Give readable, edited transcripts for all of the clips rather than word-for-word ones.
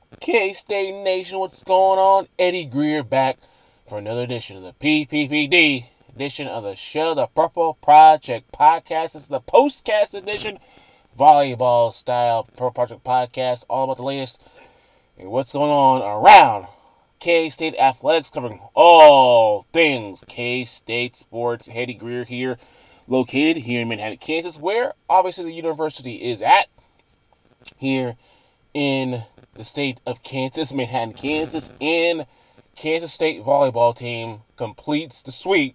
K-State Nation, what's going on? Eddie Greer back for another edition of the PPPD edition of the show, the Purple Project Podcast. It's the postcast edition, volleyball style Purple Project Podcast, all about the latest and what's going on around K-State athletics, covering all things K-State sports. Eddie Greer here, located here in Manhattan, Kansas, where obviously the university is at here in the state of Kansas, Manhattan, Kansas, and Kansas State volleyball team completes the sweep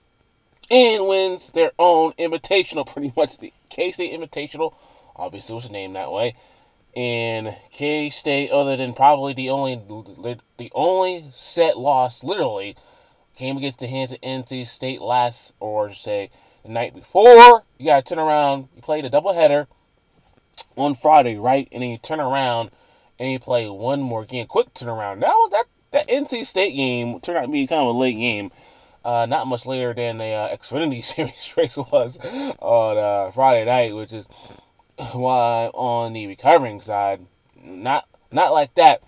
and wins their own invitational, pretty much the K-State Invitational. Obviously, it was named that way. And K-State, other than probably the only set loss, literally, came against the hands of NC State last, or say, the night before. You got to turn around. You played a doubleheader on Friday, right? And then you turn around and you play one more game. Quick turnaround. That NC State game turned out to be kind of a late game. Not much later than the Xfinity Series race was on Friday night, which is why on the recovering side, not like that,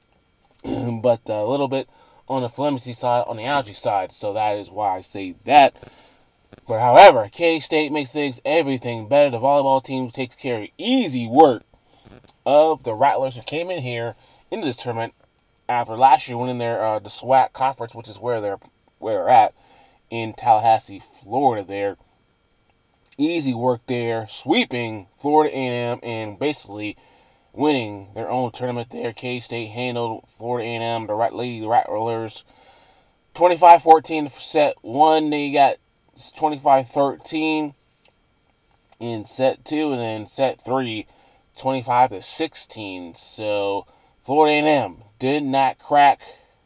but a little bit on the flimsy side, on the allergy side. So that is why I say that. But however, K-State makes everything better. The volleyball team takes care of easy work of the Rattlers, who came in here into this tournament after last year winning their the SWAC conference, which is where they're at in Tallahassee, Florida. There, easy work there, sweeping Florida A&M and basically winning their own tournament there. K-State handled Florida A&M, the Lady Rattlers, 25-14 for set one. Then you got 25-13 in set two, and then set three, 25-16. So Florida A&M did not crack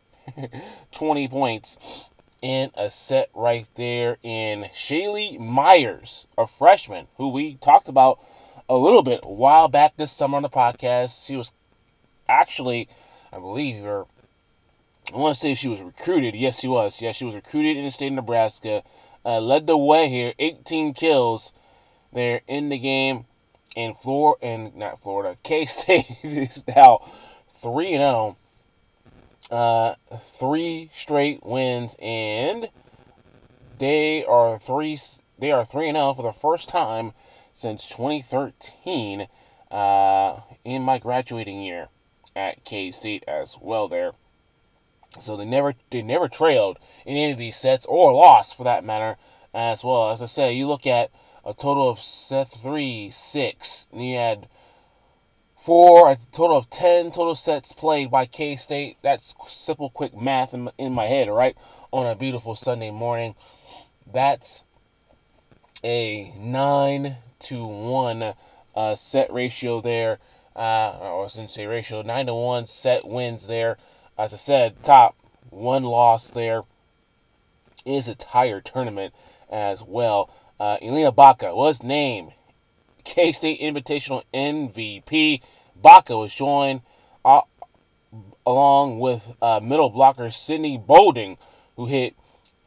20 points in a set right there. In Shaylee Myers, a freshman who we talked about a little bit a while back this summer on the podcast. She was actually, I believe, or I want to say she was recruited. Yes, she was. Yes, she was recruited in the state of Nebraska. Led the way here, 18 kills there in the game. And not Florida, K-State is now 3-0. Three straight wins, and they are 3-0 for the first time since 2013. In my graduating year at K-State as well there. So they never trailed in any of these sets, or lost for that matter as well. As I said, you look at a total of set 3, 6, and you had a total of 10 total sets played by K-State. That's simple, quick math in my head, right? On a beautiful Sunday morning. That's a 9-1 set ratio there. Or I shouldn't say ratio, 9-1 set wins there. As I said, top one loss there is a tire tournament as well. Elena Baca was named K-State Invitational MVP. Baca was joined along with middle blocker Sydney Bolding, who hit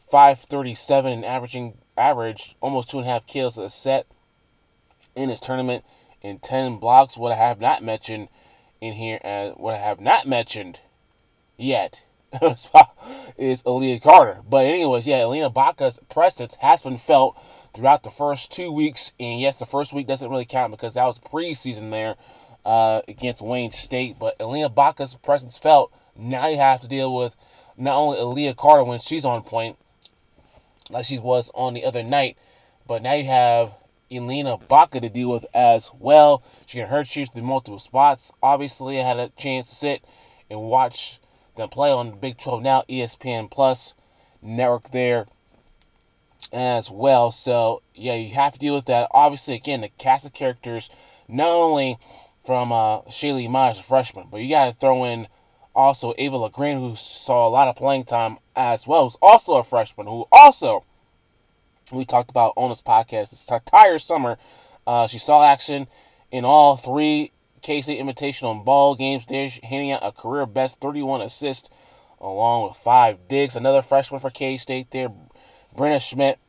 537 and averaged almost 2.5 kills a set in his tournament in 10 blocks. What I have not mentioned in here, what I have not mentioned yet is Aaliyah Carter. But anyways, yeah, Elena Baca's presence has been felt throughout the first 2 weeks. And yes, the first week doesn't really count because that was preseason there against Wayne State. But Elena Baca's presence felt. Now you have to deal with not only Aaliyah Carter when she's on point, like she was on the other night, but now you have Elena Baca to deal with as well. She can hurt shoot through multiple spots. Obviously, I had a chance to sit and watch them play on the Big 12 Now ESPN Plus network there as well. So, yeah, you have to deal with that. Obviously, again, the cast of characters, not only from Shaylee Myers, a freshman, but you got to throw in also Ava LaGreen, who saw a lot of playing time as well, who's also a freshman, who also we talked about on this podcast this entire summer. She saw action in all three K-State Invitational ball games there, handing out a career best 31 assists along with 5 digs. Another freshman for K-State there, Brenna Schmidt,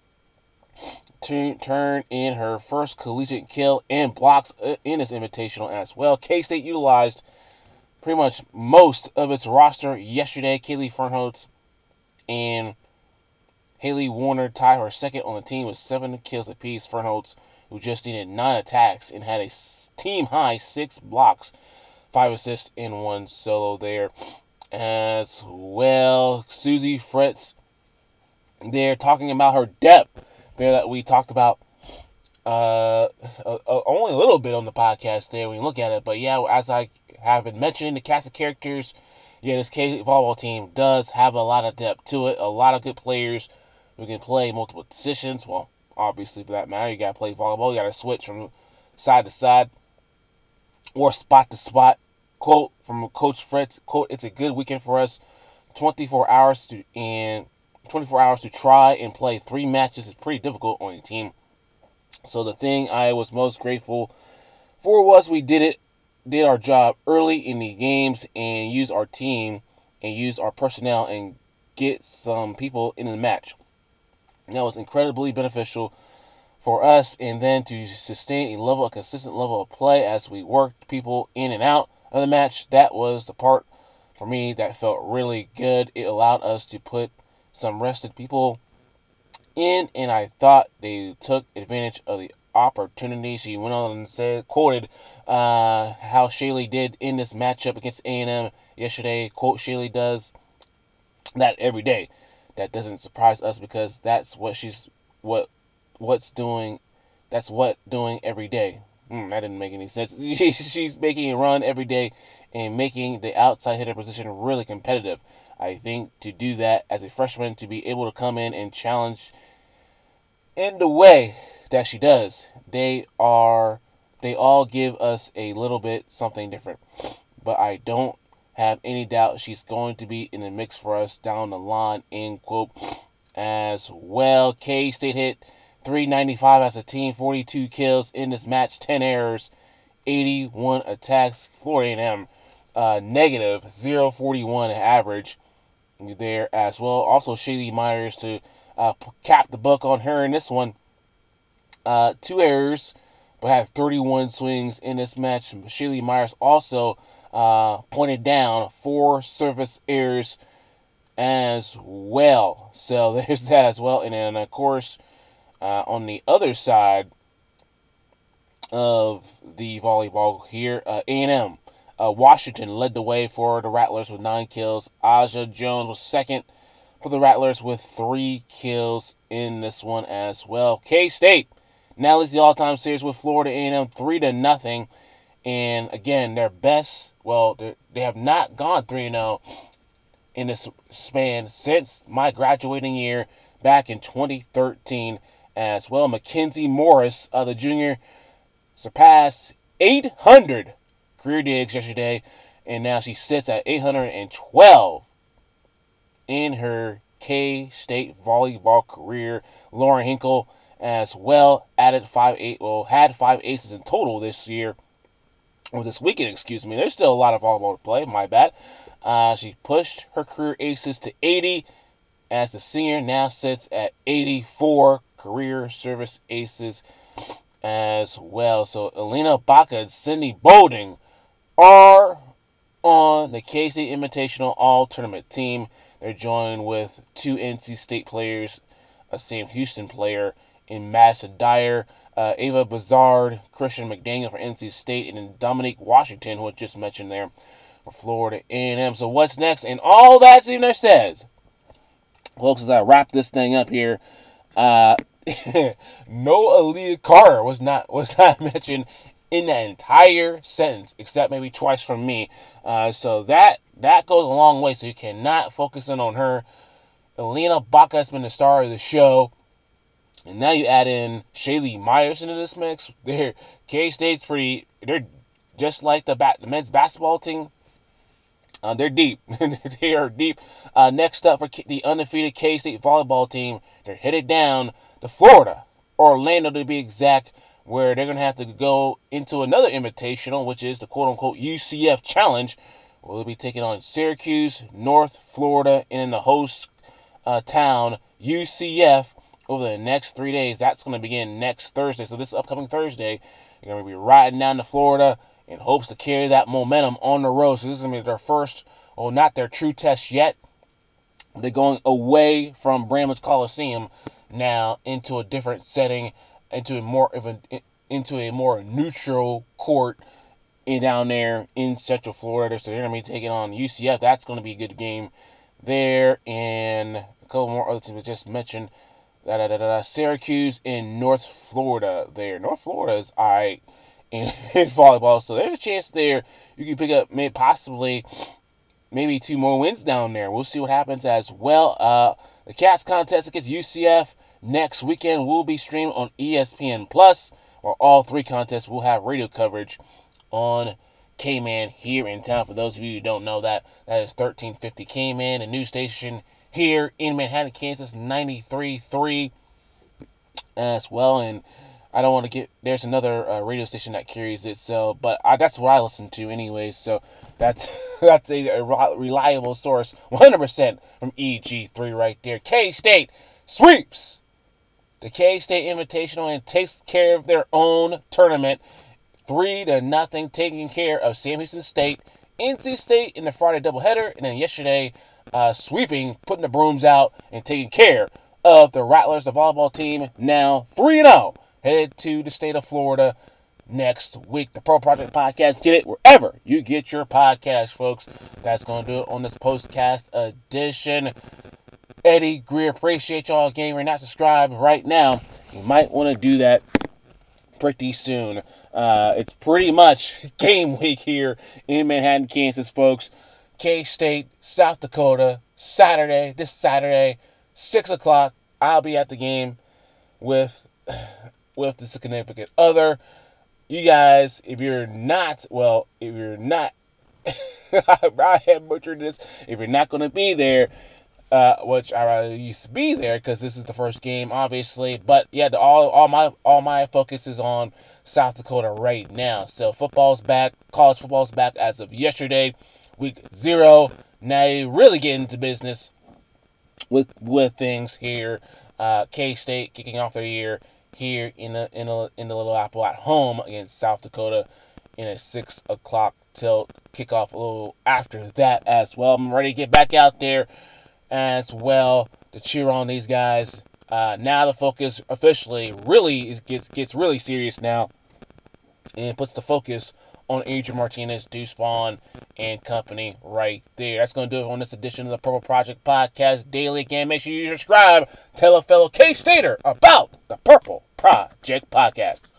turned in her first collegiate kill and blocks in this invitational as well. K-State utilized pretty much most of its roster yesterday. Kaylee Fernholtz and Haley Warner tied her second on the team with 7 kills apiece. Fernholtz, who just needed 9 attacks and had a team high 6 blocks, 5 assists, and 1 solo there. As well, Susie Fritz, they're talking about her depth there that we talked about only a little bit on the podcast there when you look at it. But yeah, as I have been mentioning, the cast of characters, yeah, this K volleyball team does have a lot of depth to it. A lot of good players who can play multiple positions. Well, obviously for that matter, you got to play volleyball. You got to switch from side to side or spot to spot. Quote from Coach Fritz, quote, "It's a good weekend for us. 24 hours to try and play 3 matches is pretty difficult on your team. So the thing I was most grateful for was we did our job early in the games and use our team and use our personnel and get some people in the match. And that was incredibly beneficial for us, and then to sustain a consistent level of play as we worked people in and out of the match. That was the part for me that felt really good. It allowed us to put some rested people in, and I thought they took advantage of the opportunity." She went on and quoted how Shaylee did in this matchup against A&M yesterday. Quote, "Shaylee does that every day. That doesn't surprise us because that's doing every day." That didn't make any sense. She's making a run every day and making the outside hitter position really competitive. I think to do that as a freshman, to be able to come in and challenge in the way that she does, they all give us a little bit something different. But I don't have any doubt she's going to be in the mix for us down the line, end quote. As well, K-State hit 395 as a team, 42 kills in this match, 10 errors, 81 attacks. Florida A&M, negative 0.41 average there as well. Also, Shaylee Myers to cap the book on her in this one. 2 errors, but had 31 swings in this match. Shaylee Myers also pointed down 4 service errors as well. So there's that as well. And then, of course, on the other side of the volleyball here, A&M. Washington led the way for the Rattlers with 9 kills. Aja Jones was second for the Rattlers with 3 kills in this one as well. K-State now leads the all-time series with Florida A&M 3-0. And again, their best, they have not gone 3-0 in this span since my graduating year back in 2013 as well. Mackenzie Morris, the junior, surpassed 800 career digs yesterday, and now she sits at 812 in her K-State volleyball career. Lauren Hinkle as well had 5 aces in total this year, or this weekend, excuse me. There's still a lot of volleyball to play, my bad. She pushed her career aces to 80 as the senior now sits at 84 career service aces as well. So Elena Baca and Cindy Bowding are on the K-State Invitational All-Tournament team. They're joined with 2 NC State players, a Sam Houston player in Madison Dyer, Ava Bazard, Christian McDaniel for NC State, and then Dominique Washington, who I just mentioned there, for Florida A&M. So what's next? And all that's in there says, folks, as I wrap this thing up here, no Aaliyah Carter was not mentioned in that entire sentence, except maybe twice from me. So that goes a long way. So you cannot focus in on her. Elena Baca has been the star of the show. And now you add in Shaylee Myers into this mix. K-State's they're just like the men's basketball team. They're deep. They are deep. Next up for the undefeated K-State volleyball team, they're headed down to Florida, Orlando to be exact, where they're going to have to go into another invitational, which is the quote-unquote UCF Challenge, where they'll be taking on Syracuse, North Florida, and in the host town, UCF, over the next 3 days. That's going to begin next Thursday. So this upcoming Thursday, you're going to be riding down to Florida in hopes to carry that momentum on the road. So this is going to be their first, well, not their true test yet. They're going away from Bramlage Coliseum now into a different setting, into a more neutral court down there in Central Florida. So they're going to be taking on UCF. That's going to be a good game there. And a couple more other teams I just mentioned. Syracuse in North Florida there. North Florida is all right in volleyball. So there's a chance there you can pick up maybe 2 more wins down there. We'll see what happens as well. The Cats contest against UCF next weekend will be streamed on ESPN Plus, where all 3 contests will have radio coverage on K-Man here in town. For those of you who don't know that is 1350 K-Man, a news station here in Manhattan, Kansas, 93.3 as well. And I don't want to get, there's another radio station that carries it, so, but that's what I listen to anyway, so that's a reliable source, 100% from EG3 right there. K-State sweeps the K-State Invitational and takes care of their own tournament, 3-0, taking care of Sam Houston State, NC State in the Friday doubleheader, and then yesterday, sweeping, putting the brooms out, and taking care of the Rattlers, the volleyball team, now 3-0. Headed to the state of Florida next week. The Pro Project Podcast. Get it wherever you get your podcast, folks. That's going to do it on this postcast edition. Eddie Greer, appreciate y'all again. If you're not subscribed right now, you might want to do that pretty soon. It's pretty much game week here in Manhattan, Kansas, folks. K-State, South Dakota, this Saturday, 6 o'clock. I'll be at the game with the significant other. You guys, if you're not, I have butchered this. If you're not going to be there, which I rather used to be there because this is the first game, obviously. But yeah, all my focus is on South Dakota right now. So football's back, college football's back as of yesterday, week 0. Now you really get into business with things here. K-State kicking off their year here in the Little Apple at home against South Dakota in a 6 o'clock tilt kickoff. A little after that as well. I'm ready to get back out there as well to cheer on these guys. Now the focus officially really gets really serious now, and puts the focus on Adrian Martinez, Deuce Vaughn, and company right there. That's going to do it on this edition of the Purple Project Podcast Daily. Again, make sure you subscribe. Tell a fellow K-Stater about the Purple Project Podcast.